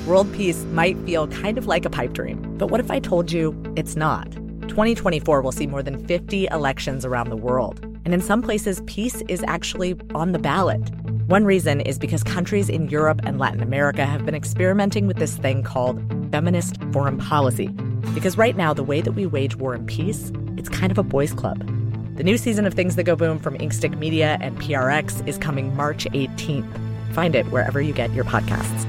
World peace might feel kind of like a pipe dream, but what if I told you it's not? 2024 will see more than 50 elections around the world, and in some places, peace is actually on the ballot. One reason is because countries in Europe and Latin America have been experimenting with this thing called feminist foreign policy. Because right now, the way that we wage war and peace, it's kind of a boys' club. The new season of Things That Go Boom from Inkstick Media and PRX is coming March 18th. Find it wherever you get your podcasts.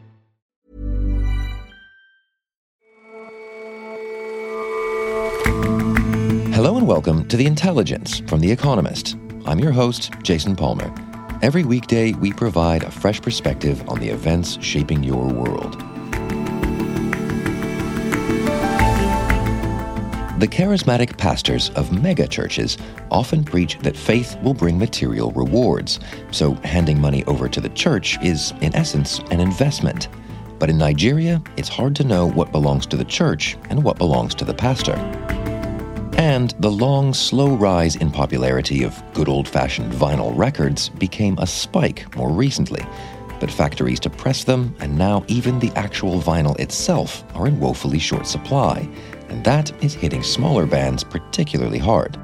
Hello and welcome to The Intelligence from The Economist. I'm your host, Jason Palmer. Every weekday, we provide a fresh perspective on the events shaping your world. The charismatic pastors of mega-churches often preach that faith will bring material rewards, so handing money over to the church is, in essence, an investment. But in Nigeria, it's hard to know what belongs to the church and what belongs to the pastor. And the long, slow rise in popularity of good old-fashioned vinyl records became a spike more recently. But factories to press them, and now even the actual vinyl itself, are in woefully short supply. And that is hitting smaller bands particularly hard.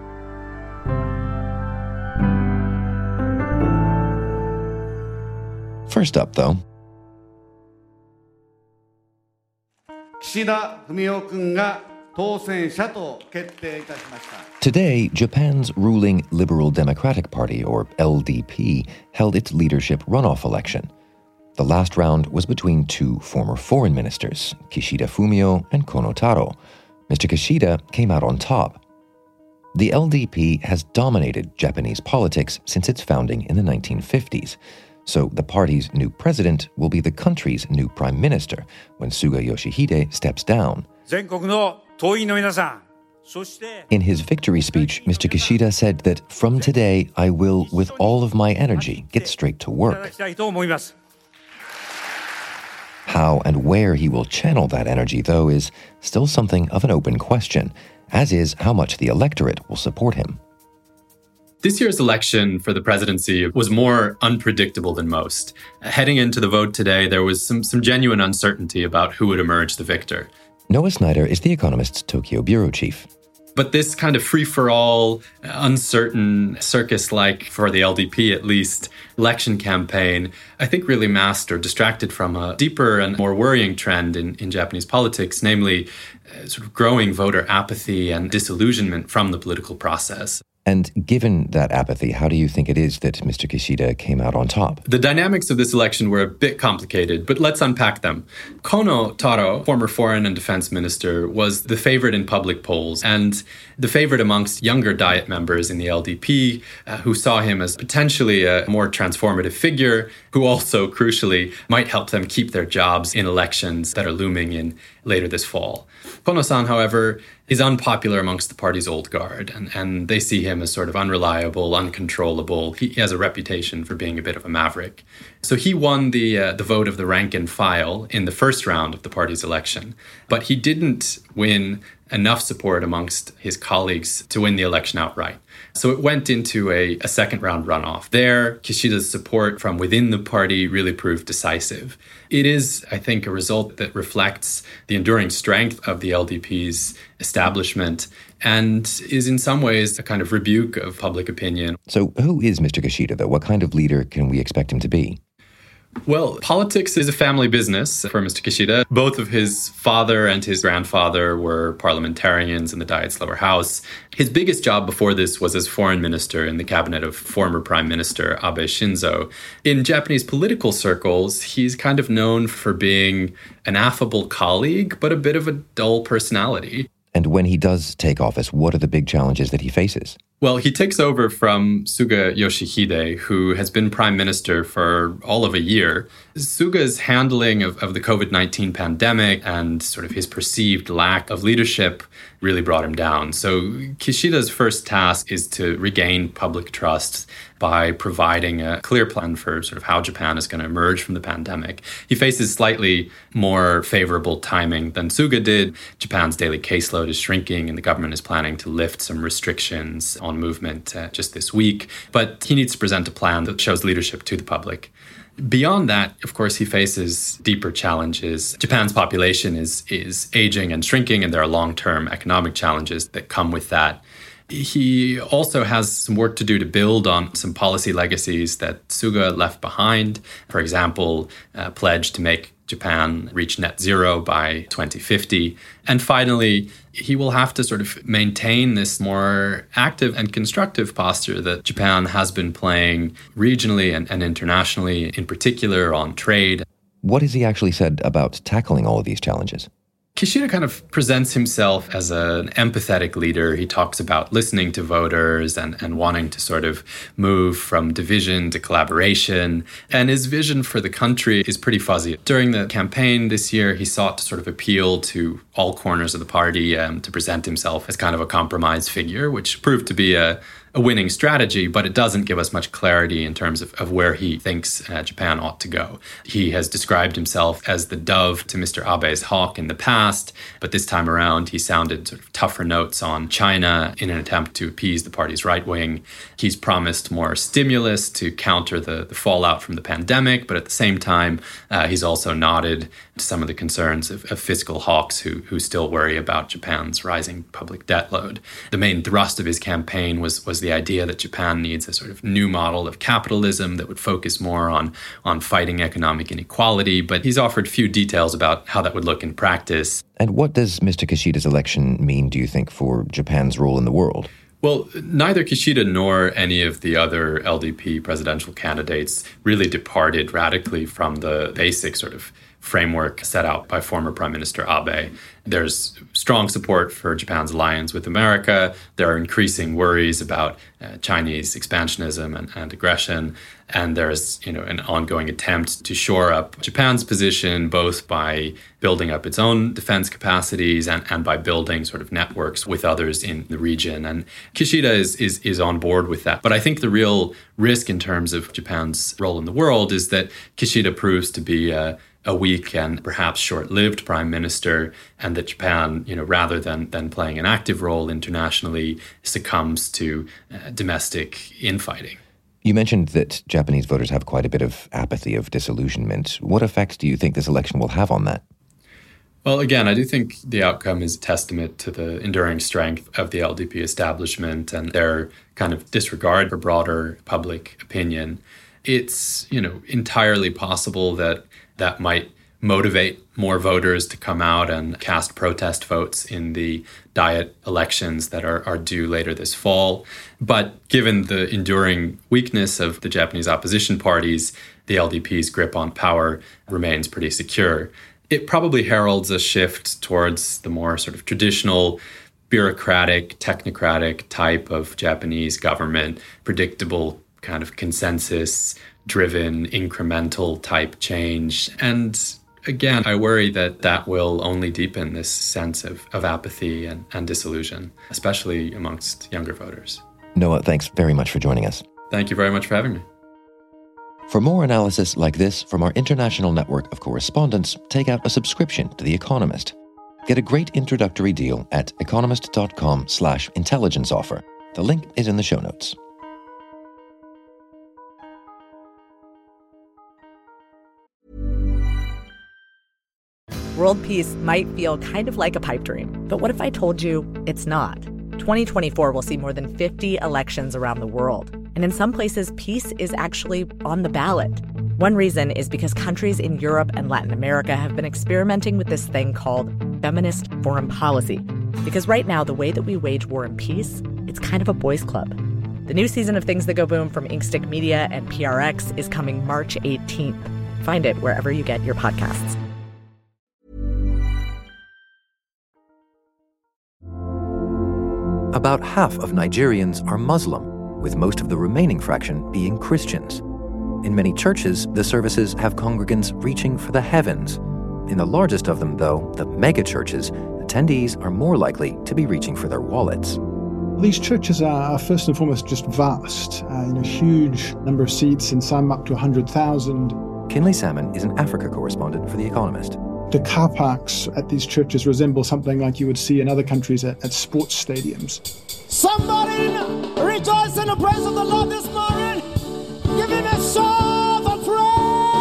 First up, though, today, Japan's ruling Liberal Democratic Party, or LDP, held its leadership runoff election. The last round was between two former foreign ministers, Kishida Fumio and Kono Taro. Mr. Kishida came out on top. The LDP has dominated Japanese politics since its founding in the 1950s. So the party's new president will be the country's new prime minister when Suga Yoshihide steps down. In his victory speech, Mr. Kishida said that from today, I will, with all of my energy, get straight to work. How and where he will channel that energy, though, is still something of an open question, as is how much the electorate will support him. This year's election for the presidency was more unpredictable than most. Heading into the vote today, there was some genuine uncertainty about who would emerge the victor. Noah Snyder is The Economist's Tokyo bureau chief. But this kind of free-for-all, uncertain, circus-like, for the LDP at least, election campaign, I think really masked or distracted from a deeper and more worrying trend in Japanese politics, namely sort of growing voter apathy and disillusionment from the political process. And given that apathy, how do you think it is that Mr. Kishida came out on top? The dynamics of this election were a bit complicated, but let's unpack them. Kono Taro, former foreign and defense minister, was the favorite in public polls and the favorite amongst younger Diet members in the LDP, who saw him as potentially a more transformative figure, who also, crucially, might help them keep their jobs in elections that are looming in later this fall. Kono-san, however, is unpopular amongst the party's old guard, and they see him as sort of unreliable, uncontrollable. He has a reputation for being a bit of a maverick. So he won the vote of the rank and file in the first round of the party's election, but he didn't win enough support amongst his colleagues to win the election outright. So it went into a second round runoff. There, Kishida's support from within the party really proved decisive. It is, I think, a result that reflects the enduring strength of the LDP's establishment and is in some ways a kind of rebuke of public opinion. So who is Mr. Kishida, though? What kind of leader can we expect him to be? Well, politics is a family business for Mr. Kishida. Both of his father and his grandfather were parliamentarians in the Diet's lower house. His biggest job before this was as foreign minister in the cabinet of former Prime Minister Abe Shinzo. In Japanese political circles, he's kind of known for being an affable colleague, but a bit of a dull personality. And when he does take office, what are the big challenges that he faces? Well, he takes over from Suga Yoshihide, who has been prime minister for all of a year. Suga's handling of the COVID-19 pandemic and sort of his perceived lack of leadership really brought him down. So Kishida's first task is to regain public trust by providing a clear plan for sort of how Japan is going to emerge from the pandemic. He faces slightly more favorable timing than Suga did. Japan's daily caseload is shrinking and the government is planning to lift some restrictions on movement just this week. But he needs to present a plan that shows leadership to the public. Beyond that, of course, he faces deeper challenges. Japan's population is aging and shrinking, and there are long-term economic challenges that come with that. He also has some work to do to build on some policy legacies that Suga left behind. For example, a pledge to make Japan reach net zero by 2050. And finally, he will have to sort of maintain this more active and constructive posture that Japan has been playing regionally and internationally, in particular on trade. What has he actually said about tackling all of these challenges? Kishida kind of presents himself as an empathetic leader. He talks about listening to voters and wanting to sort of move from division to collaboration. And his vision for the country is pretty fuzzy. During the campaign this year, he sought to sort of appeal to all corners of the party to present himself as kind of a compromise figure, which proved to be a winning strategy, but it doesn't give us much clarity in terms of where he thinks Japan ought to go. He has described himself as the dove to Mr. Abe's hawk in the past, but this time around he sounded sort of tougher notes on China in an attempt to appease the party's right wing. He's promised more stimulus to counter the fallout from the pandemic, but at the same time, he's also nodded to some of the concerns of fiscal hawks who still worry about Japan's rising public debt load. The main thrust of his campaign was the idea that Japan needs a sort of new model of capitalism that would focus more on fighting economic inequality, but he's offered few details about how that would look in practice. And what does Mr. Kishida's election mean, do you think, for Japan's role in the world? Well, neither Kishida nor any of the other LDP presidential candidates really departed radically from the basic sort of framework set out by former Prime Minister Abe. There's strong support for Japan's alliance with America. There are increasing worries about Chinese expansionism and aggression. And there's, an ongoing attempt to shore up Japan's position, both by building up its own defense capacities and by building sort of networks with others in the region. And Kishida is on board with that. But I think the real risk in terms of Japan's role in the world is that Kishida proves to be a weak and perhaps short-lived prime minister, and that Japan, rather than playing an active role internationally, succumbs to domestic infighting. You mentioned that Japanese voters have quite a bit of apathy, of disillusionment. What effect do you think this election will have on that? Well, again, I do think the outcome is a testament to the enduring strength of the LDP establishment and their kind of disregard for broader public opinion. It's, entirely possible that might motivate more voters to come out and cast protest votes in the Diet elections that are due later this fall. But given the enduring weakness of the Japanese opposition parties, the LDP's grip on power remains pretty secure. It probably heralds a shift towards the more sort of traditional bureaucratic, technocratic type of Japanese government, predictable kind of consensus-driven, incremental type change. And again, I worry that will only deepen this sense of apathy and disillusion, especially amongst younger voters. Noah, thanks very much for joining us. Thank you very much for having me. For more analysis like this from our international network of correspondents, take out a subscription to The Economist. Get a great introductory deal at economist.com/intelligence offer. The link is in the show notes. World peace might feel kind of like a pipe dream, but what if I told you it's not? 2024 will see more than 50 elections around the world. And in some places, peace is actually on the ballot. One reason is because countries in Europe and Latin America have been experimenting with this thing called feminist foreign policy. Because right now, the way that we wage war and peace, it's kind of a boys' club. The new season of Things That Go Boom from Inkstick Media and PRX is coming March 18th. Find it wherever you get your podcasts. About half of Nigerians are Muslim, with most of the remaining fraction being Christians. In many churches, the services have congregants reaching for the heavens. In the largest of them, though, the mega-churches, attendees are more likely to be reaching for their wallets. These churches are first and foremost just vast, huge number of seats, and some up to 100,000. Kinley Salmon is an Africa correspondent for The Economist. The car parks at these churches resemble something like you would see in other countries at sports stadiums. Somebody rejoice in the praise of the Lord this morning. Give him a shout of praise.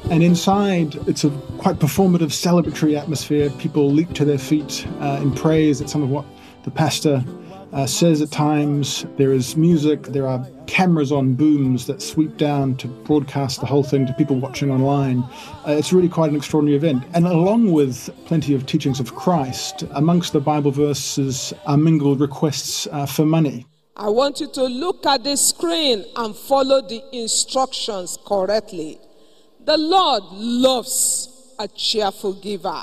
And inside, it's a quite performative, celebratory atmosphere. People leap to their feet in praise at some of what the pastor says at times. There is music. There are cameras on booms that sweep down to broadcast the whole thing to people watching online. It's really quite an extraordinary event. And along with plenty of teachings of Christ, amongst the Bible verses are mingled requests for money. I want you to look at the screen and follow the instructions correctly. The Lord loves a cheerful giver.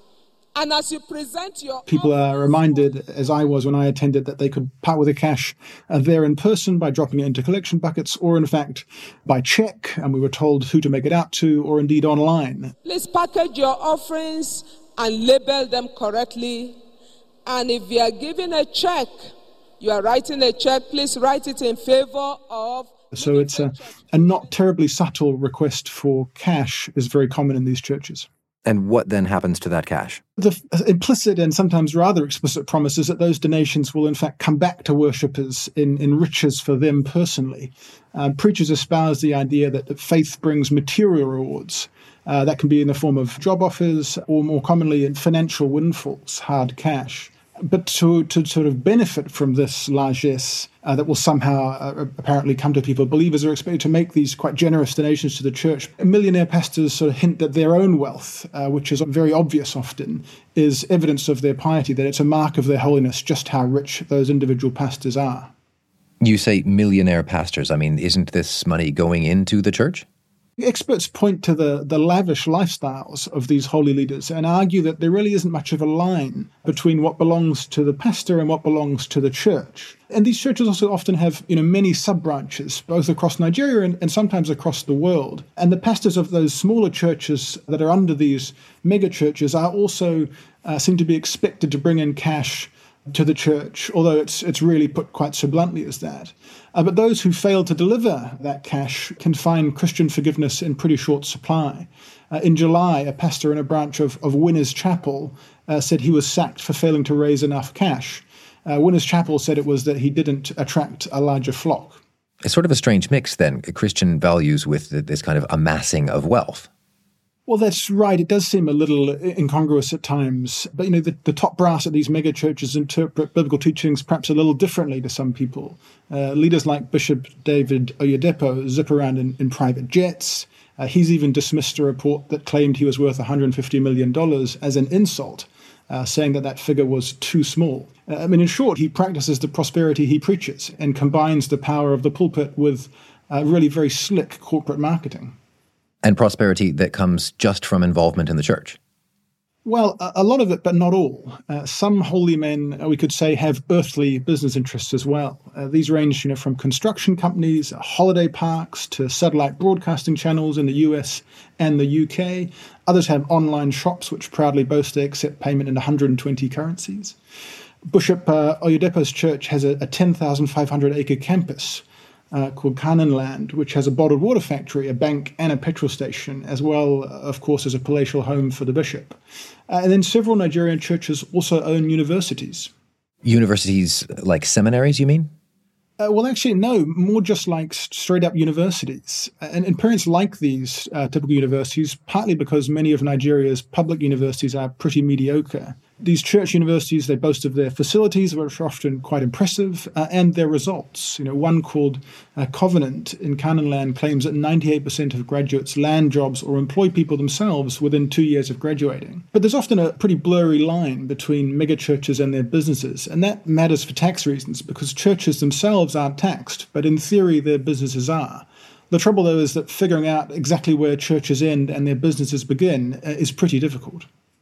And as you present your... People are reminded, as I was when I attended, that they could part with the cash there in person by dropping it into collection buckets, or in fact by check, and we were told who to make it out to, or indeed online. Please package your offerings and label them correctly. And if you are giving a check, you are writing a check, please write it in favor of... So it's a not terribly subtle request for cash is very common in these churches. And what then happens to that cash? The implicit and sometimes rather explicit promise is that those donations will in fact come back to worshippers in riches for them personally. Preachers espouse the idea that faith brings material rewards. That can be in the form of job offers or more commonly in financial windfalls, hard cash. But to sort of benefit from this largesse that will somehow apparently come to people, believers are expected to make these quite generous donations to the church. Millionaire pastors sort of hint that their own wealth, which is very obvious often, is evidence of their piety, that it's a mark of their holiness, just how rich those individual pastors are. You say millionaire pastors. I mean, isn't this money going into the church? Experts point to the lavish lifestyles of these holy leaders and argue that there really isn't much of a line between what belongs to the pastor and what belongs to the church. And these churches also often have, many sub-branches, both across Nigeria and sometimes across the world. And the pastors of those smaller churches that are under these mega churches are also seem to be expected to bring in cash to the church, although it's really put quite so bluntly as that. But those who fail to deliver that cash can find Christian forgiveness in pretty short supply. In July, a pastor in a branch of Winners Chapel said he was sacked for failing to raise enough cash. Winners Chapel said it was that he didn't attract a larger flock. It's sort of a strange mix, then, Christian values with this kind of amassing of wealth. Well, that's right. It does seem a little incongruous at times. But, the top brass at these mega churches interpret biblical teachings perhaps a little differently to some people. Leaders like Bishop David Oyedepo zip around in private jets. He's even dismissed a report that claimed he was worth $150 million as an insult, saying that figure was too small. In short, he practices the prosperity he preaches and combines the power of the pulpit with really very slick corporate marketing. And prosperity that comes just from involvement in the church? Well, a lot of it, but not all. Some holy men, we could say, have earthly business interests as well. These range, from construction companies, holiday parks, to satellite broadcasting channels in the US and the UK. Others have online shops which proudly boast they accept payment in 120 currencies. Bishop Oyedepo's church has a 10,500-acre campus called Canaan Land, which has a bottled water factory, a bank, and a petrol station, as well, of course, as a palatial home for the bishop. And then several Nigerian churches also own universities. Universities like seminaries, you mean? Well, actually, no, more just like straight-up universities. And parents like these typical universities, partly because many of Nigeria's public universities are pretty mediocre. These church universities, they boast of their facilities, which are often quite impressive, and their results. One called Covenant in Canaan Land claims that 98% of graduates land jobs or employ people themselves within 2 years of graduating. But there's often a pretty blurry line between megachurches and their businesses, and that matters for tax reasons, because churches themselves aren't taxed, but in theory their businesses are. The trouble, though, is that figuring out exactly where churches end and their businesses begin is pretty difficult.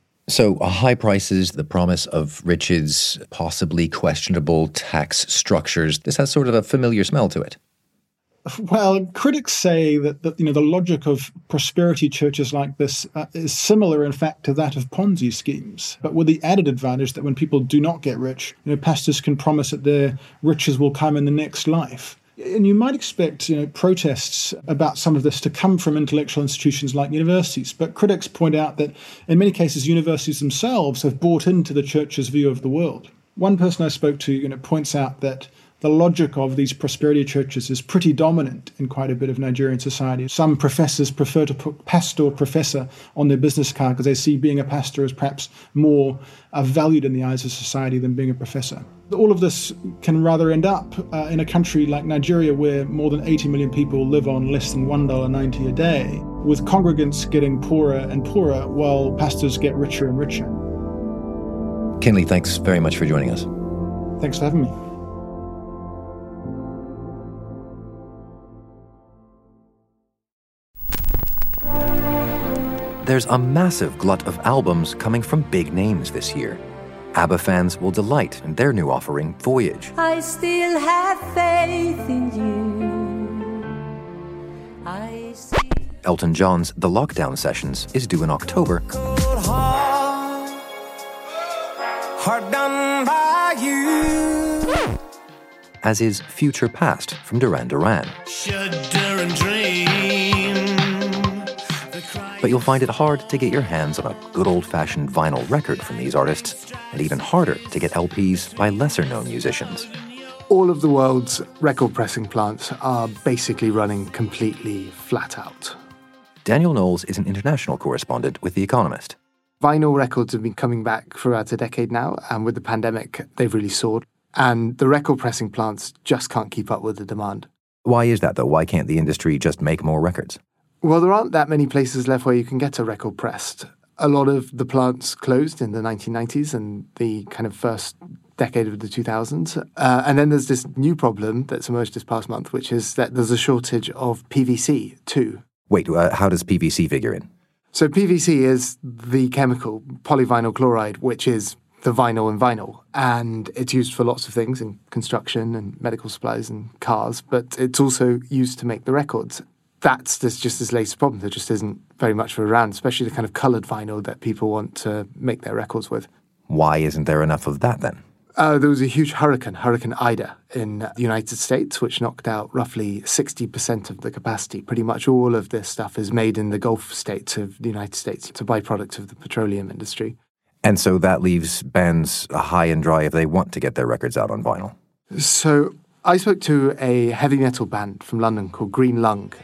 So high prices, the promise of riches, possibly questionable tax structures. This has sort of a familiar smell to it. Well, critics say that the logic of prosperity churches like this is similar, in fact, to that of Ponzi schemes, but with the added advantage that when people do not get rich, pastors can promise that their riches will come in the next life. And you might expect, protests about some of this to come from intellectual institutions like universities, but critics point out that in many cases universities themselves have bought into the church's view of the world. One person I spoke to, points out that the logic of these prosperity churches is pretty dominant in quite a bit of Nigerian society. Some professors prefer to put pastor or professor on their business card because they see being a pastor as perhaps more valued in the eyes of society than being a professor. All of this can rather end up in a country like Nigeria, where more than 80 million people live on less than $1.90 a day, with congregants getting poorer and poorer while pastors get richer and richer. Kinley, thanks very much for joining us. Thanks for having me. There's a massive glut of albums coming from big names this year. ABBA fans will delight in their new offering, Voyage. I still have faith in you. Elton John's The Lockdown Sessions is due in October. Heart done by you. As is Future Past from Duran Duran. Shudder and dream. But you'll find it hard to get your hands on a good old-fashioned vinyl record from these artists, and even harder to get LPs by lesser-known musicians. All of the world's record pressing plants are basically running completely flat out. Daniel Knowles is an international correspondent with The Economist. Vinyl records have been coming back for about a decade now, and with the pandemic, they've really soared. And the record pressing plants just can't keep up with the demand. Why is that, though? Why can't the industry just make more records? Well, there aren't that many places left where you can get a record pressed. A lot of the plants closed in the 1990s and the kind of first decade of the 2000s. And then there's this new problem that's emerged this past month, which is that there's a shortage of PVC too. Wait, how does PVC figure in? So PVC is the chemical, polyvinyl chloride, which is the vinyl in vinyl. And it's used for lots of things in construction and medical supplies and cars, but it's also used to make the records. There's just this latest problem. There just isn't very much around, especially the kind of coloured vinyl that people want to make their records with. Why isn't there enough of that then? There was a huge Hurricane Ida in the United States, which knocked out roughly 60% of the capacity. Pretty much all of this stuff is made in the Gulf states of the United States. It's a byproduct of the petroleum industry. And so that leaves bands high and dry if they want to get their records out on vinyl. So I spoke to a heavy metal band from London called Green Lung.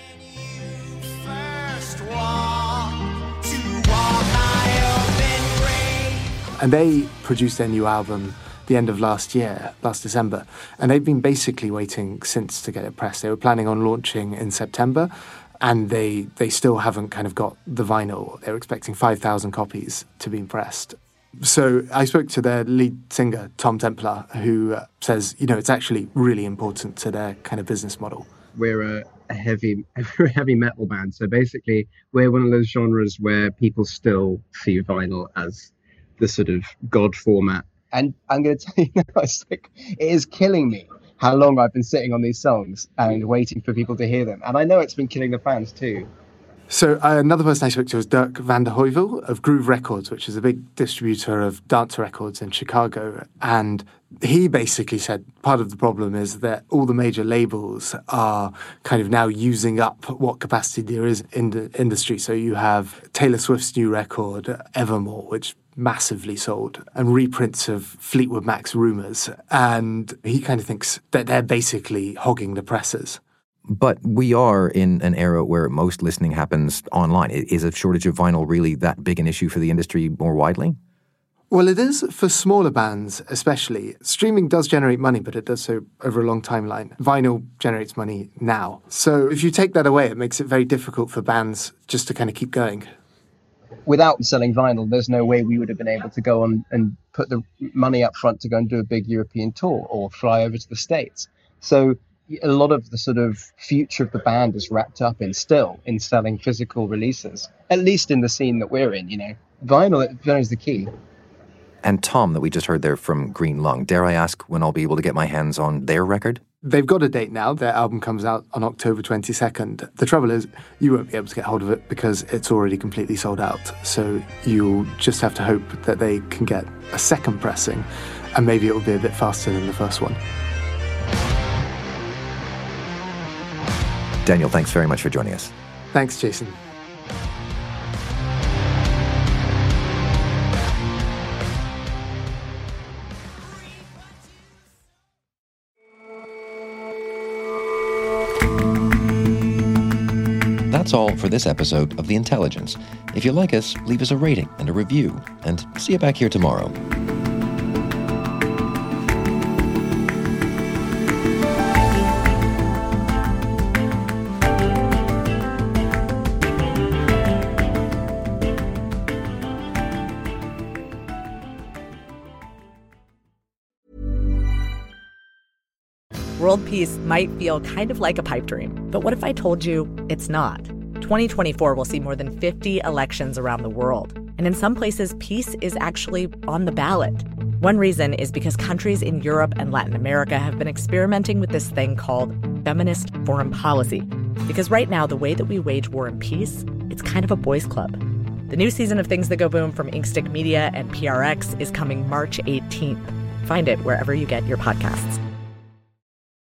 And they produced their new album the end of last December. And they've been basically waiting since to get it pressed. They were planning on launching in September, and they still haven't kind of got the vinyl. They were expecting 5,000 copies to be pressed. So I spoke to their lead singer, Tom Templar, who says, it's actually really important to their kind of business model. We're a heavy metal band. So basically, we're one of those genres where people still see vinyl as the sort of God format. And I'm going to tell you now, it is killing me how long I've been sitting on these songs and waiting for people to hear them. And I know it's been killing the fans too. So another person I spoke to was Dirk van der Heuvel of Groove Records, which is a big distributor of dance records in Chicago. And he basically said part of the problem is that all the major labels are kind of now using up what capacity there is in the industry. So you have Taylor Swift's new record, Evermore, which massively sold, and reprints of Fleetwood Mac's Rumours. And he kind of thinks that they're basically hogging the presses. But we are in an era where most listening happens online. Is a shortage of vinyl really that big an issue for the industry more widely? Well, it is for smaller bands especially. Streaming does generate money, but it does so over a long timeline. Vinyl generates money now. So if you take that away, it makes it very difficult for bands just to kind of keep going. Without selling vinyl, there's no way we would have been able to go on and put the money up front to go and do a big European tour or fly over to the States. So a lot of the sort of future of the band is wrapped up in selling physical releases, at least in the scene that we're in, Vinyl is the key. And Tom, that we just heard there from Green Lung, dare I ask when I'll be able to get my hands on their record? They've got a date now. Their album comes out on October 22nd. The trouble is, you won't be able to get hold of it because it's already completely sold out. So you'll just have to hope that they can get a second pressing, and maybe it will be a bit faster than the first one. Daniel, thanks very much for joining us. Thanks, Jason. that's all for this episode of The Intelligence. If you like us, leave us a rating and a review, and see you back here tomorrow. World peace might feel kind of like a pipe dream, but what if I told you it's not? 2024 will see more than 50 elections around the world, and in some places, peace is actually on the ballot. One reason is because countries in Europe and Latin America have been experimenting with this thing called feminist foreign policy. Because right now, the way that we wage war and peace, it's kind of a boys' club. The new season of Things That Go Boom from Inkstick Media and PRX is coming March 18th. Find it wherever you get your podcasts.